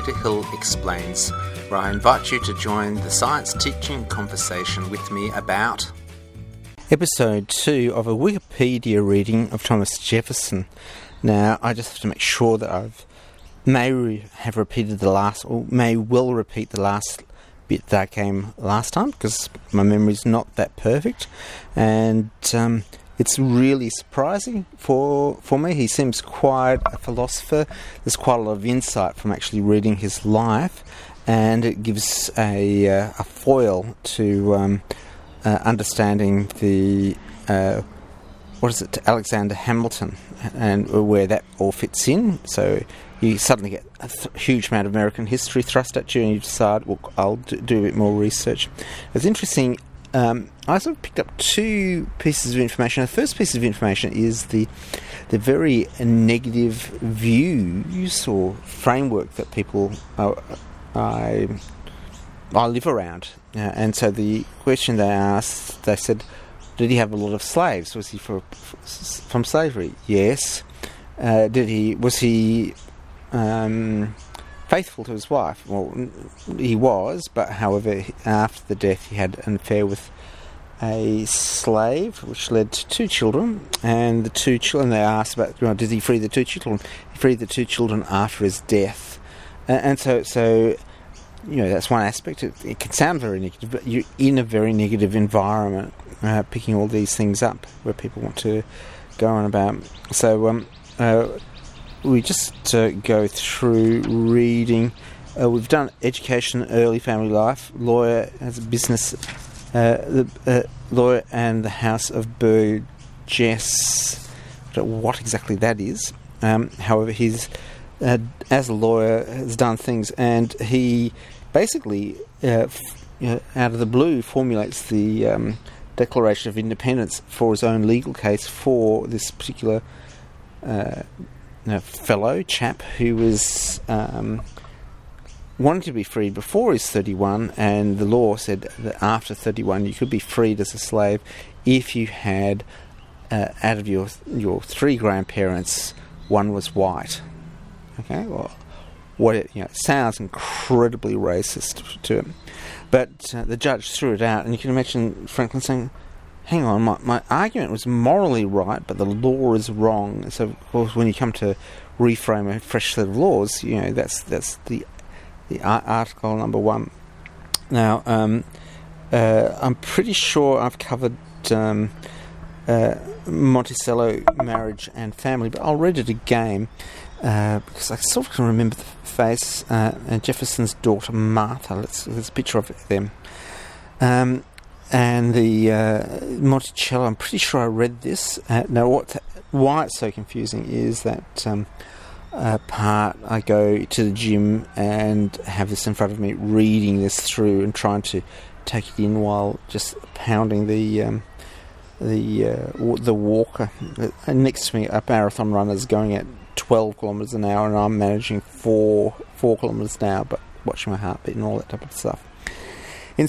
Peter Hill Explains, where I invite you to join the science teaching conversation with me about Episode 2 of a Wikipedia reading of Thomas Jefferson. Now, I just have to make sure that have repeated the last, or may well repeat the last bit that came last time, because my memory's not that perfect, and it's really surprising for me. He seems quite a philosopher. There's quite a lot of insight from actually reading his life, and it gives a foil to understanding the Alexander Hamilton and where that all fits in. So you suddenly get a huge amount of American history thrust at you, and you decide, well, I'll do a bit more research. It's interesting. I sort of picked up two pieces of information. The first piece of information is the very negative views or framework that people I live around. And so the question they asked, they said, did he have a lot of slaves? Was he from slavery? Yes. Was he faithful to his wife? Well, he was, but however, after the death he had an affair with a slave, which led to two children, and the two children, they asked about, did he free the two children? He freed the two children after his death. And so that's one aspect. It can sound very negative, but you're in a very negative environment, picking all these things up where people want to go on about. So we just go through reading. We've done education, early family life, lawyer, has a business, lawyer and the House of Burgess. I don't know what exactly that is. However, he's as a lawyer has done things, and he basically, out of the blue, formulates the Declaration of Independence for his own legal case for this particular fellow chap who was wanting to be freed before he's 31, and the law said that after 31 you could be freed as a slave if you had, out of your three grandparents, one was white. Okay, well, sounds incredibly racist to him, but the judge threw it out, and you can imagine Franklin saying, hang on, my argument was morally right, but the law is wrong. So, of course, when you come to reframe a fresh set of laws, that's the article number one. Now, I'm pretty sure I've covered Monticello, marriage and family, but I'll read it again because I sort of can remember the face. And Jefferson's daughter Martha. There's a picture of them. And the Monticello, I'm pretty sure I read this. Now, why it's so confusing is that part I go to the gym and have this in front of me, reading this through and trying to take it in while just pounding the walker. And next to me, a marathon runner is going at 12 kilometres an hour, and I'm managing 4 kilometres an hour, but watching my heartbeat and all that type of stuff. In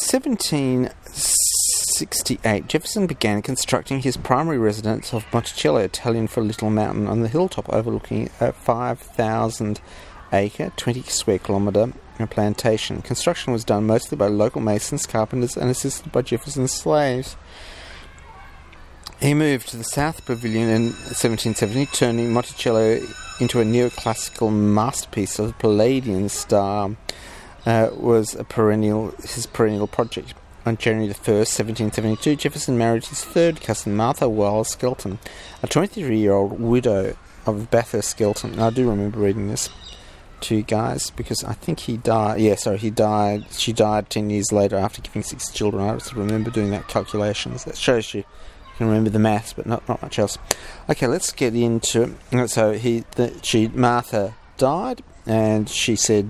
1768, Jefferson began constructing his primary residence of Monticello, Italian for Little Mountain, on the hilltop overlooking a 5,000-acre, 20 square kilometre plantation. Construction was done mostly by local masons, carpenters, and assisted by Jefferson's slaves. He moved to the South Pavilion in 1770, turning Monticello into a neoclassical masterpiece of the Palladian style. Was his perennial project. On January the 1st, 1772, Jefferson married his third cousin, Martha Wells Skelton, a 23-year-old widow of Bathurst Skelton. I do remember reading this to you guys, because I think he died. He died. She died 10 years later after giving 6 children. I just remember doing that calculations. That shows you can remember the maths, but not much else. Okay, let's get into it. So Martha died, and she said,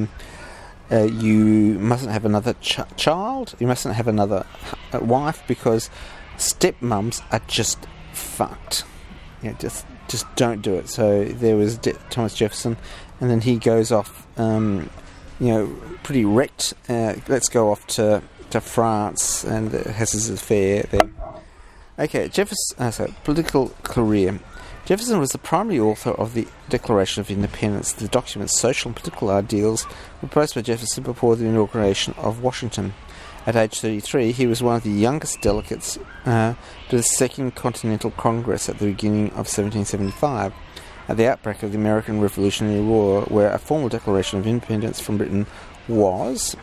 you mustn't have another child, you mustn't have another wife, because stepmums are just fucked. Just don't do it. So there was Thomas Jefferson, and then he goes off, pretty wrecked. Let's go off to France, and has his affair there. Okay, Jefferson, political career. Jefferson was the primary author of the Declaration of Independence. The document's social and political ideals were proposed by Jefferson before the inauguration of Washington. At age 33, he was one of the youngest delegates to the Second Continental Congress at the beginning of 1775, at the outbreak of the American Revolutionary War, where a formal declaration of independence from Britain was...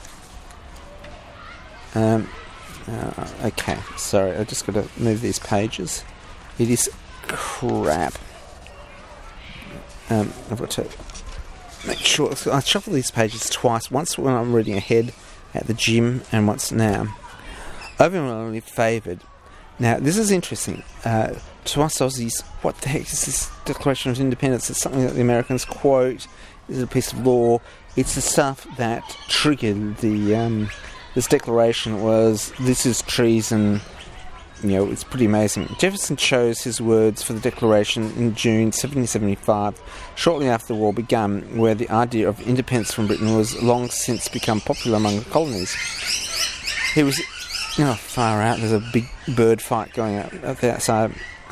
okay, sorry, I've just got to move these pages. It is crap. I've got to make sure... I shuffle these pages twice, once when I'm reading ahead at the gym and once now. Overwhelmingly favoured. Now, this is interesting. To us Aussies, what the heck is this Declaration of Independence? It's something that the Americans quote. It's a piece of law. It's the stuff that triggered the... this declaration was, this is treason. You know, it's pretty amazing. Jefferson chose his words for the Declaration in June 1775, shortly after the war began, where the idea of independence from Britain was long since become popular among the colonies. He was, far out. There's a big bird fight going on up the outside.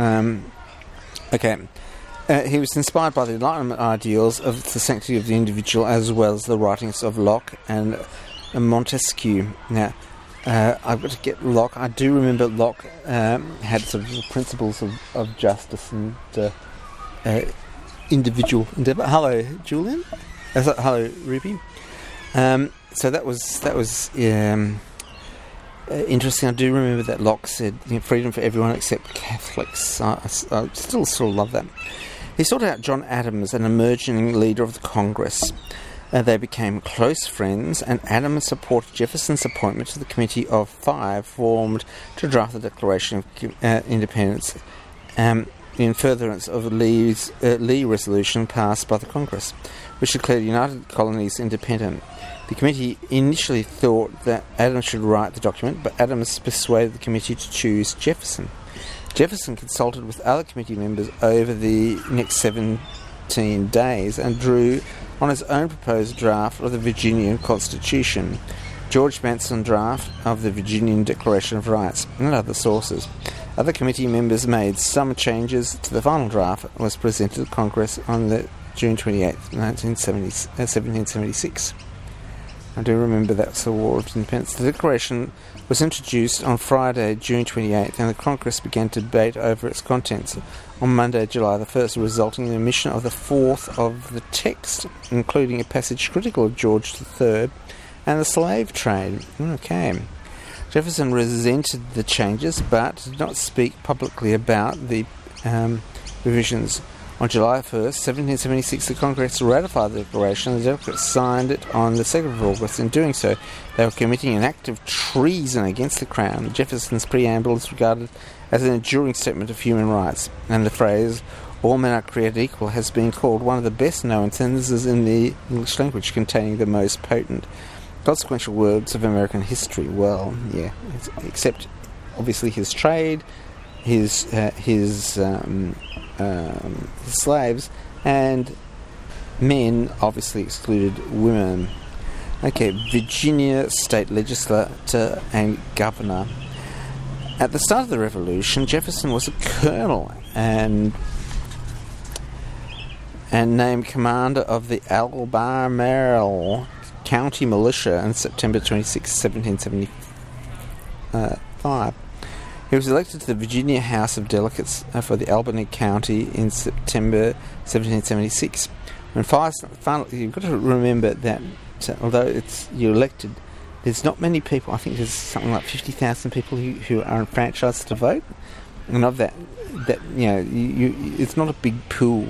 He was inspired by the Enlightenment ideals of the sanctity of the individual, as well as the writings of Locke and Montesquieu. Now, I've got to get Locke. I do remember Locke had sort of the principles of justice and individual endeavour. Hello, Julian. Hello, Ruby. So that was interesting. I do remember that Locke said, freedom for everyone except Catholics. I still sort of love that. He sought out John Adams, an emerging leader of the Congress. They became close friends, and Adams supported Jefferson's appointment to the Committee of Five formed to draft the Declaration of Independence in furtherance of the Lee resolution passed by the Congress, which declared the United Colonies independent. The committee initially thought that Adams should write the document, but Adams persuaded the committee to choose Jefferson. Jefferson consulted with other committee members over the next 17 days and drew on his own proposed draft of the Virginian Constitution, George Manson's draft of the Virginian Declaration of Rights, and other sources. Other committee members made some changes to the final draft and was presented to Congress on June 28, 1776. I do remember that's the War of Independence. The Declaration was introduced on Friday, June 28th, and the Congress began to debate over its contents on Monday, July the 1st, resulting in the omission of the fourth of the text, including a passage critical of George III and the slave trade. Okay. Jefferson resented the changes, but did not speak publicly about the revisions. On July 1st, 1776, the Congress ratified the Declaration. The delegates signed it on the 2nd of August. In doing so, they were committing an act of treason against the Crown. Jefferson's preamble is regarded as an enduring statement of human rights, and the phrase, "all men are created equal," has been called one of the best-known sentences in the English language, containing the most potent, consequential words of American history. Well, yeah, except, obviously, his trade, his slaves, and men obviously excluded women. Okay, Virginia state legislator and governor. At the start of the Revolution, Jefferson was a colonel and named commander of the Albemarle County Militia on September 26, 1775. He was elected to the Virginia House of Delegates for the Albany County in September 1776. When finally, you've got to remember that although you're elected, there's not many people. I think there's something like 50,000 people who are enfranchised to vote, and of that it's not a big pool.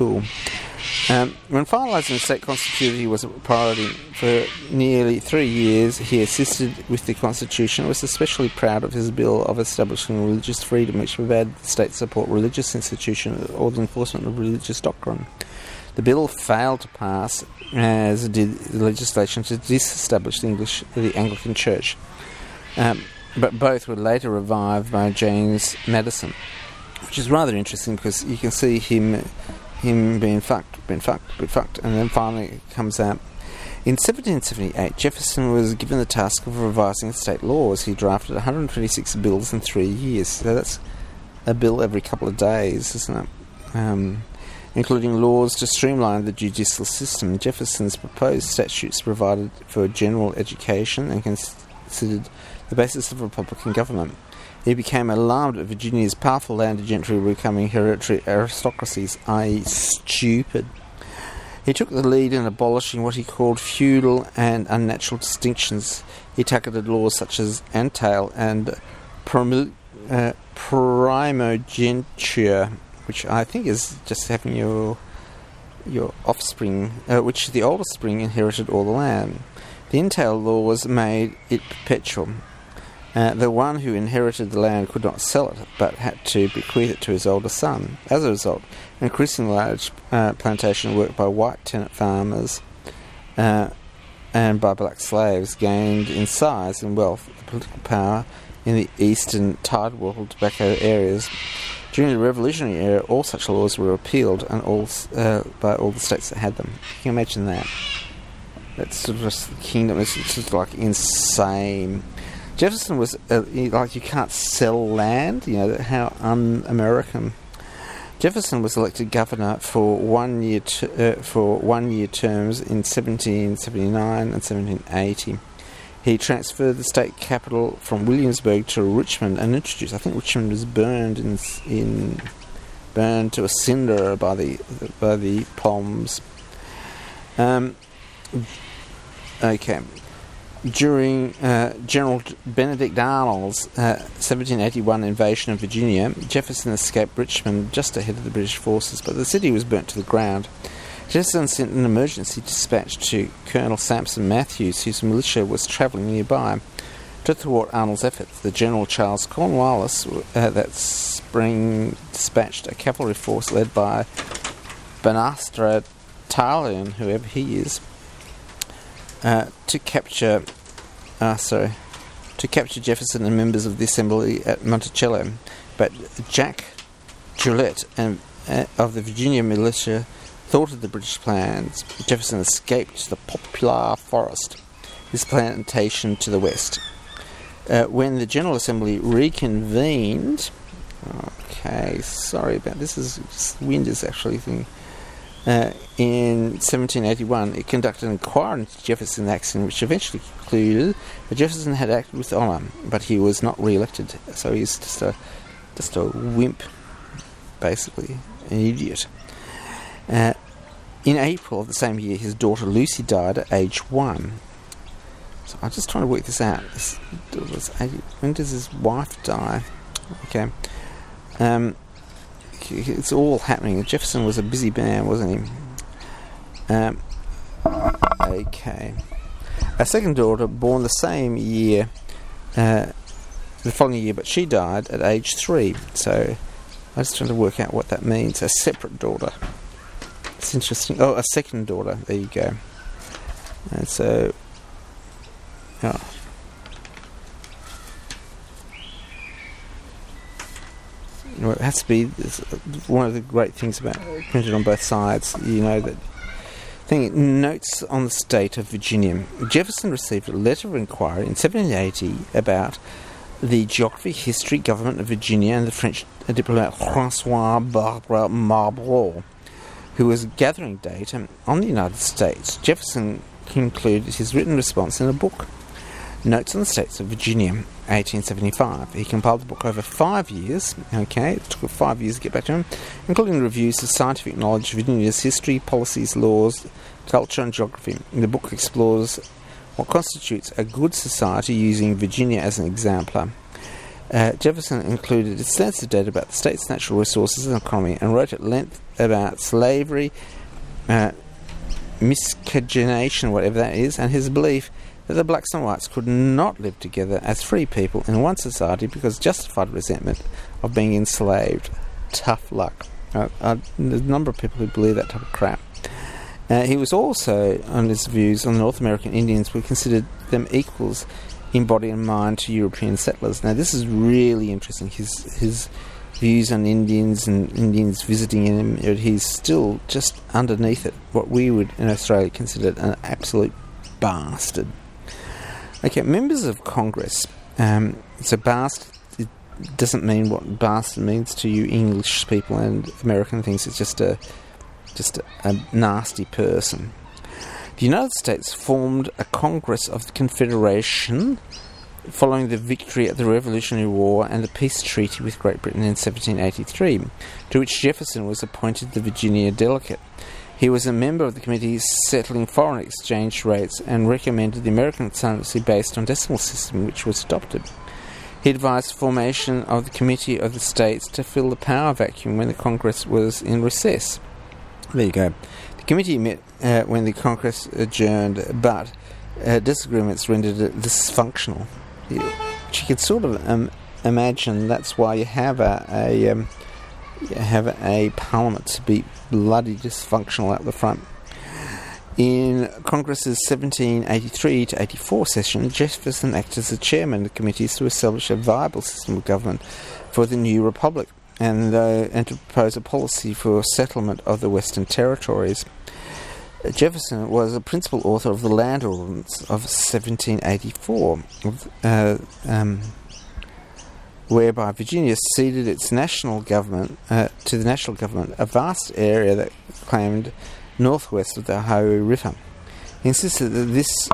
When finalising the state constitution, he was a priority. For nearly 3 years, he assisted with the constitution. He was especially proud of his bill of establishing religious freedom, which provided the state support religious institutions or the enforcement of religious doctrine. The bill failed to pass, as did the legislation to disestablish the Anglican Church. But both were later revived by James Madison, which is rather interesting because you can see him being fucked, and then finally it comes out. In 1778, Jefferson was given the task of revising state laws. He drafted 126 bills in 3 years. So that's a bill every couple of days, isn't it? including laws to streamline the judicial system. Jefferson's proposed statutes provided for general education and considered the basis of Republican government. He became alarmed at Virginia's powerful landed gentry becoming hereditary aristocracies, i.e. stupid. He took the lead in abolishing what he called feudal and unnatural distinctions. He targeted laws such as entail and primogeniture, which I think is just having your offspring, which the older spring inherited all the land. The entail laws made it perpetual. The one who inherited the land could not sell it, but had to bequeath it to his older son. As a result, increasingly large plantation work by white tenant farmers and by black slaves gained in size and wealth the political power in the eastern Tidewater tobacco areas. During the Revolutionary era, all such laws were repealed and by all the states that had them. Can you imagine that? That's sort of just the kingdom. It's just like insane. Jefferson was like, you can't sell land, how un-American. Jefferson was elected governor for 1 year for 1 year terms in 1779 and 1780. He transferred the state capital from Williamsburg to Richmond and introduced. I think Richmond was burned burned to a cinder by the Palms. Okay. During General Benedict Arnold's 1781 invasion of Virginia, Jefferson escaped Richmond just ahead of the British forces, but the city was burnt to the ground. Jefferson sent an emergency dispatch to Colonel Sampson Matthews, whose militia was travelling nearby, to thwart Arnold's efforts. The General Charles Cornwallis that spring dispatched a cavalry force led by Banastra Tarleton, whoever he is, to capture Jefferson and members of the Assembly at Monticello. But Jack Gillette of the Virginia militia thwarted the British plans. Jefferson escaped to the Poplar Forest, his plantation to the west. When the General Assembly reconvened, okay, sorry about this. Wind is actually thing. In 1781, it conducted an inquiry into Jefferson's accident, which eventually concluded that Jefferson had acted with honour, but he was not re-elected. So he's just a wimp, basically, an idiot. In April of the same year, his daughter Lucy died at age 1. So I'm just trying to work this out. When does his wife die? Okay. It's all happening. Jefferson was a busy man, wasn't he? Okay. A second daughter, born the same year, the following year, but she died at age 3. So I'm just trying to work out what that means. A separate daughter. It's interesting. Oh, a second daughter. There you go. And so, it has to be one of the great things about printed on both sides. That thing. Notes on the state of Virginia. Jefferson received a letter of inquiry in 1780 about the geography, history, government of Virginia, and the French diplomat Francois Marlborough, who was gathering data on the United States. Jefferson concluded his written response in a book, Notes on the States of Virginia, 1875. He compiled the book over 5 years. Okay, it took 5 years to get back to him, including reviews of scientific knowledge of Virginia's history, policies, laws, culture, and geography. The book explores what constitutes a good society using Virginia as an exemplar. Jefferson included extensive data about the state's natural resources and economy, and wrote at length about slavery, miscegenation, whatever that is, and his belief that the blacks and whites could not live together as free people in one society because justified resentment of being enslaved. Tough luck. There's a number of people who believe that type of crap. He was also, on his views on the North American Indians, we considered them equals in body and mind to European settlers. Now, this is really interesting. His views on Indians and Indians visiting him, he's still just underneath it, what we would in Australia consider an absolute bastard. Okay, members of Congress. So doesn't mean what bastard means to you English people, and American thinks it's just a nasty person. The United States formed a Congress of the Confederation following the victory at the Revolutionary War and the peace treaty with Great Britain in 1783, to which Jefferson was appointed the Virginia delegate. He was a member of the committee settling foreign exchange rates and recommended the American currency based on decimal system, which was adopted. He advised formation of the Committee of the States to fill the power vacuum when the Congress was in recess. There you go. The committee met when the Congress adjourned, but disagreements rendered it dysfunctional. Which you can sort of imagine that's why you have a parliament to be bloody dysfunctional at the front. In Congress's 1783 to 84 session, Jefferson acted as the chairman of the committees to establish a viable system of government for the new republic and to propose a policy for settlement of the Western Territories. Jefferson was a principal author of the Land Ordinance of 1784, whereby Virginia ceded its national government to the national government, a vast area that claimed northwest of the Ohio River. He insisted that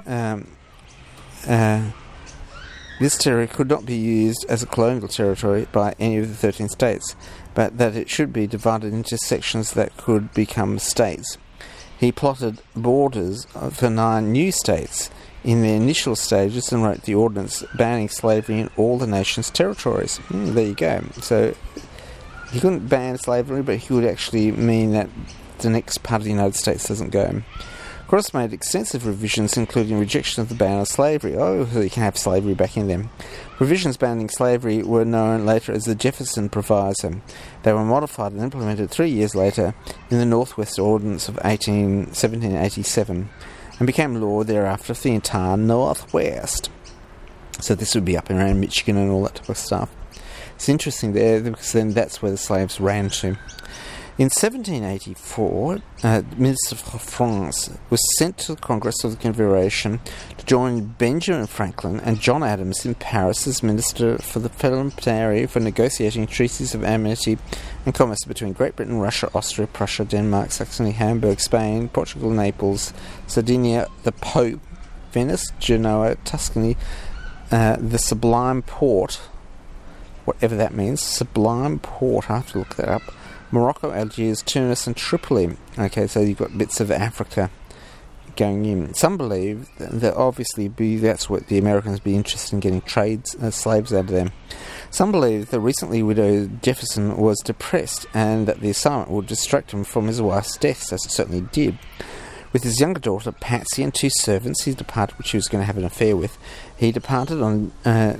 this territory could not be used as a colonial territory by any of the 13 states, but that it should be divided into sections that could become states. He plotted borders for 9 new states in their initial stages and wrote the ordinance banning slavery in all the nation's territories. There you go. So he couldn't ban slavery, but he would actually mean that the next part of the United States doesn't go. Congress made extensive revisions, including rejection of the ban of slavery. Oh, so you can have slavery back in them. Revisions banning slavery were known later as the Jefferson Proviso. They were modified and implemented 3 years later in the Northwest Ordinance of 1787 and became law thereafter for the entire Northwest. So this would be up around Michigan and all that type of stuff. It's interesting there because then that's where the slaves ran to. In 1784, Minister of France was sent to the Congress of the Confederation to join Benjamin Franklin and John Adams in Paris as Minister for the Parliamentary for negotiating treaties of amity and commerce between Great Britain, Russia, Austria, Prussia, Denmark, Saxony, Hamburg, Spain, Portugal, Naples, Sardinia, the Pope, Venice, Genoa, Tuscany, the Sublime Porte, whatever that means, Sublime Porte, I have to look that up, Morocco, Algiers, Tunis and Tripoli. Okay, so you've got bits of Africa going in. Some believe that obviously that's what the Americans be interested in, getting slaves out of them. Some believe the recently widowed Jefferson was depressed and that the assignment would distract him from his wife's death, as it certainly did. With his younger daughter, Patsy, and 2 servants, he departed, which he was going to have an affair with. He departed on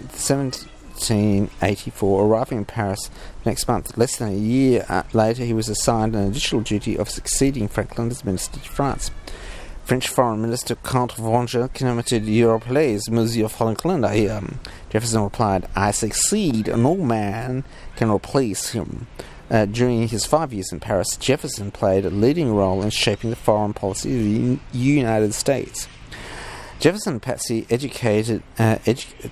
1784, arriving in Paris next month. Less than a year later, he was assigned an additional duty of succeeding Franklin as Minister to France. French Foreign Minister Count Vongeur commented, "You replace Monsieur Franklin." Jefferson replied, "I succeed. No man can replace him." During his 5 years in Paris, Jefferson played a leading role in shaping the foreign policy of the United States. Jefferson had Patsy educated at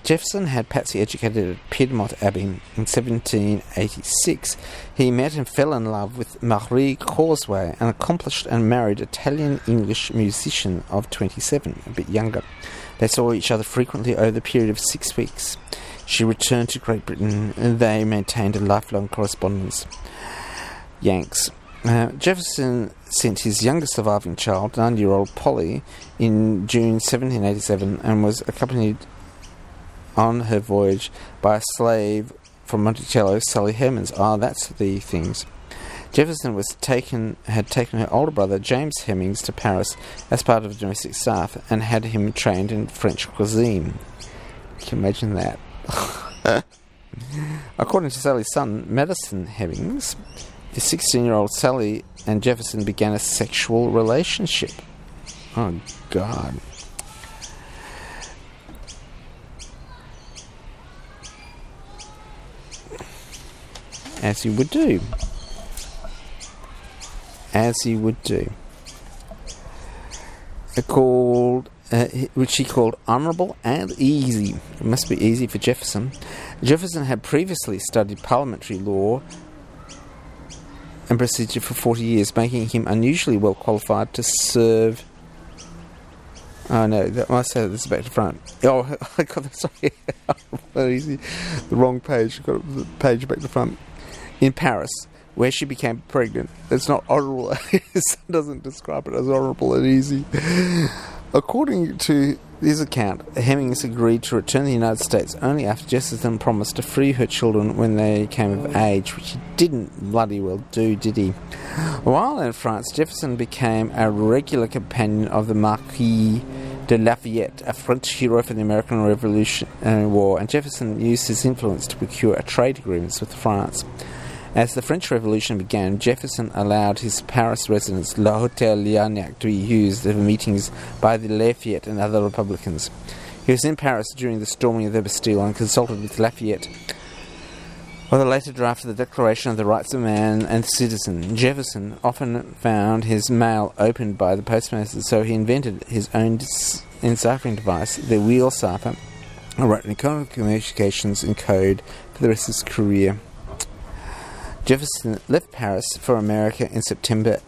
Piedmont Abbey in 1786. He met and fell in love with Marie Causeway, an accomplished and married Italian-English musician of 27, a bit younger. They saw each other frequently over the period of 6 weeks. She returned to Great Britain and they maintained a lifelong correspondence. Yanks. Jefferson sent his youngest surviving child, 9-year-old Polly, in June 1787 and was accompanied on her voyage by a slave from Monticello, Sally Hemings. That's the things. Jefferson had taken her older brother, James Hemings, to Paris as part of the domestic staff and had him trained in French cuisine. You can imagine that. According to Sally's son, Madison Hemings, the 16-year-old Sally and Jefferson began a sexual relationship. Oh, God. As you would do. As you would do. Called which he called honourable and easy. It must be easy for Jefferson. Jefferson had previously studied parliamentary law and procedure for 40 years, making him unusually well qualified to serve. Oh no, I said this back to front. Oh, I got that, sorry. The wrong page. I got the page back to front. In Paris, where she became pregnant. It's not honourable. It doesn't describe it as honourable and easy. According to his account, Hemmings agreed to return to the United States only after Jefferson promised to free her children when they came of age, which he didn't bloody well do, did he? While in France, Jefferson became a regular companion of the Marquis de Lafayette, a French hero for the American Revolutionary War, and Jefferson used his influence to procure a trade agreement with France. As the French Revolution began, Jefferson allowed his Paris residence, Le Hôtel Liarnac, to be used for meetings by the Lafayette and other Republicans. He was in Paris during the storming of the Bastille and consulted with Lafayette on the later draft of the Declaration of the Rights of Man and Citizen. Jefferson often found his mail opened by the postmaster, so he invented his own enciphering device, the wheel cipher, and wrote economic communications in code for the rest of his career. Jefferson left Paris for America in September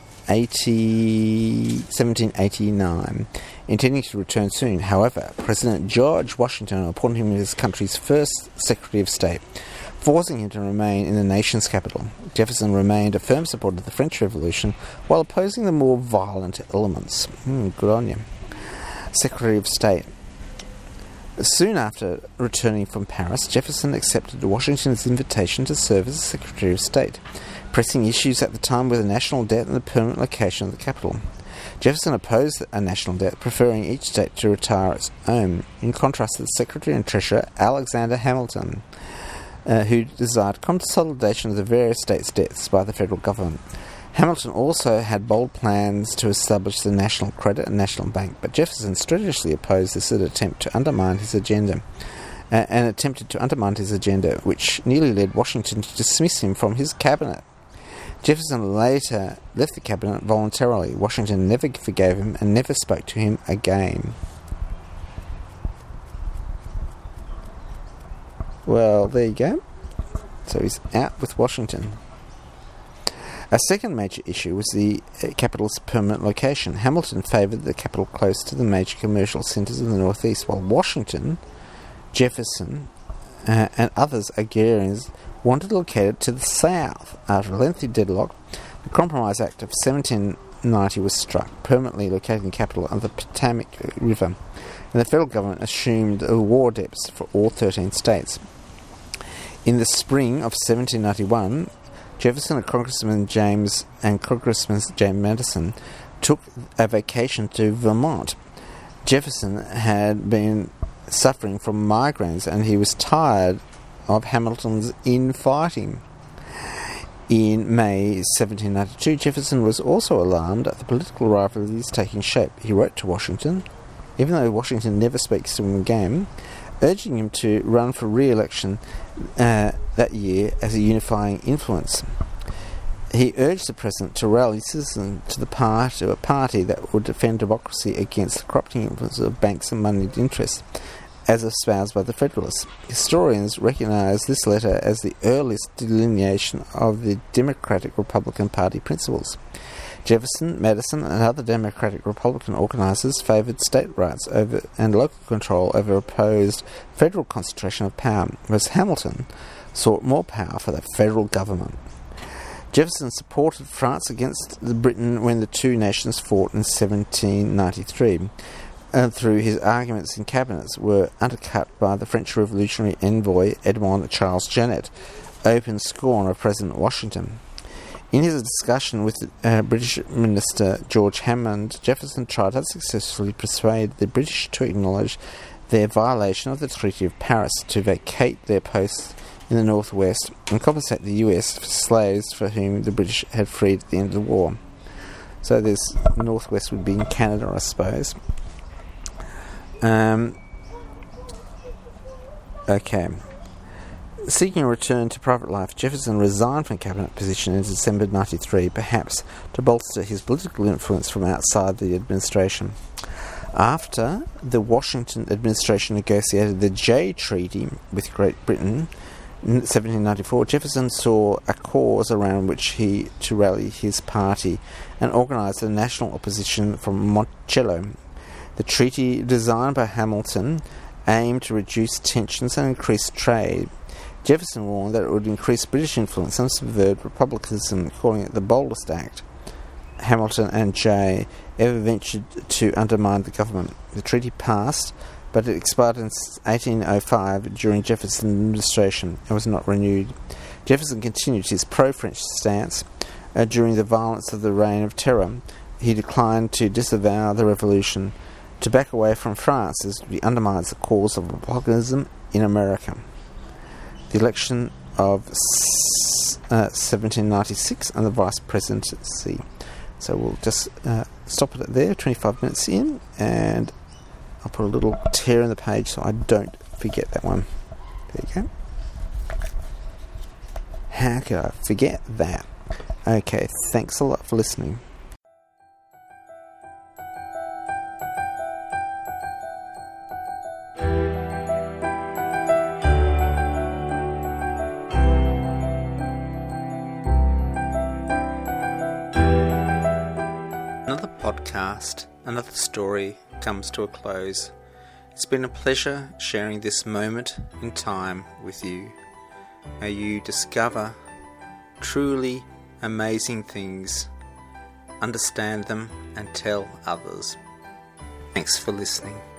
1789, intending to return soon. However, President George Washington appointed him his country's first Secretary of State, forcing him to remain in the nation's capital. Jefferson remained a firm supporter of the French Revolution while opposing the more violent elements. Good on you. Secretary of State. Soon after returning from Paris, Jefferson accepted Washington's invitation to serve as Secretary of State. Pressing issues at the time were the national debt and the permanent location of the capital. Jefferson opposed a national debt, preferring each state to retire its own, in contrast to the Secretary and Treasurer Alexander Hamilton, who desired consolidation of the various states' debts by the federal government. Hamilton also had bold plans to establish the National Credit and National Bank, but Jefferson strenuously opposed this attempt to undermine his agenda, which nearly led Washington to dismiss him from his cabinet. Jefferson later left the cabinet voluntarily. Washington never forgave him and never spoke to him again. Well, there you go. So he's out with Washington. A second major issue was the capital's permanent location. Hamilton favoured the capital close to the major commercial centres in the northeast, while Washington, Jefferson, and others agrarians wanted to locate it to the south. After a lengthy deadlock, the Compromise Act of 1790 was struck, permanently locating the capital on the Potomac River, and the federal government assumed the war debts for all 13 states. In the spring of 1791, Jefferson and Congressman James Madison took a vacation to Vermont. Jefferson had been suffering from migraines and he was tired of Hamilton's infighting. In May 1792, Jefferson was also alarmed at the political rivalries taking shape. He wrote to Washington, even though Washington never speaks to him again, urging him to run for re-election that year as a unifying influence. He urged the president to rally citizens to a party that would defend democracy against the corrupting influence of banks and moneyed interests, as espoused by the Federalists. Historians recognize this letter as the earliest delineation of the Democratic-Republican Party principles. Jefferson, Madison, and other Democratic Republican organizers favored state rights over and local control over opposed federal concentration of power, whereas Hamilton sought more power for the federal government. Jefferson supported France against Britain when the two nations fought in 1793, and through his arguments in cabinets were undercut by the French Revolutionary envoy Edmond Charles Genet, open scorn of President Washington. In his discussion with British Minister George Hammond, Jefferson tried unsuccessfully to persuade the British to acknowledge their violation of the Treaty of Paris, to vacate their posts in the northwest and compensate the US for slaves for whom the British had freed at the end of the war. So this northwest would be in Canada, I suppose. Okay. Seeking a return to private life, Jefferson resigned from cabinet position in December 1993, perhaps to bolster his political influence from outside the administration. After the Washington administration negotiated the Jay Treaty with Great Britain in 1794, Jefferson saw a cause around which to rally his party and organised a national opposition from Monticello. The treaty, designed by Hamilton, aimed to reduce tensions and increase trade. Jefferson warned that it would increase British influence and subvert republicanism, calling it the boldest act Hamilton and Jay ever ventured to undermine the government. The treaty passed, but it expired in 1805 during Jefferson's administration and was not renewed. Jefferson continued his pro-French stance during the violence of the Reign of Terror. He declined to disavow the revolution. To back away from France is to undermine the cause of republicanism in America. The election of 1796 and the vice presidency. So we'll just stop it there, 25 minutes in, and I'll put a little tear in the page so I don't forget that one. There you go. How could I forget that? Okay, thanks a lot for listening. Another podcast, another story comes to a close. It's been a pleasure sharing this moment in time with you. May you discover truly amazing things, understand them, and tell others. Thanks for listening.